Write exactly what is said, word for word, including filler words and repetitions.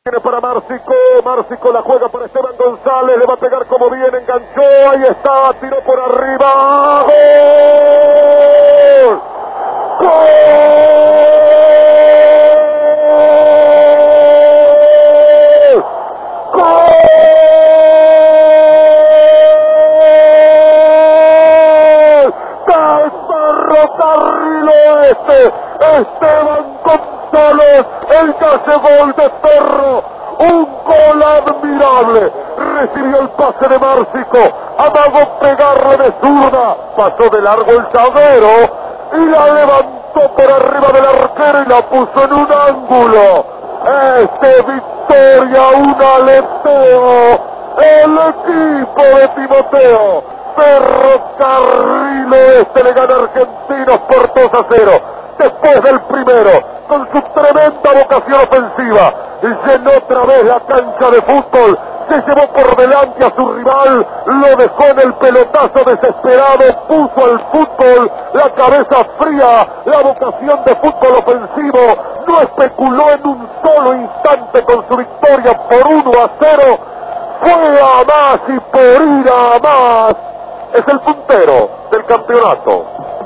Tiene para Márcico, Márcico la juega para Esteban González, le va a pegar como bien, enganchó, ahí está, tiró por arriba, ¡gol! ¡Gol! ¡Gol! ¡Del Ferrocarril Oeste! Esteban González, el que hace gol de Ferro, un gol admirable, recibió el pase de Márcico, amagó pegarle de zurda, pasó de largo el zaguero y la levantó por arriba del arquero y la puso en un ángulo. Este victoria, un aleteo, el equipo de Timoteo, Ferrocarril Oeste le gana a Argentinos por dos a cero. Después del primero, con su tremenda vocación ofensiva, llenó otra vez la cancha de fútbol, se llevó por delante a su rival, lo dejó en el pelotazo desesperado, puso al fútbol la cabeza fría, la vocación de fútbol ofensivo, no especuló en un solo instante con su victoria por uno a cero, fue a más y por ir a más, es el puntero del campeonato.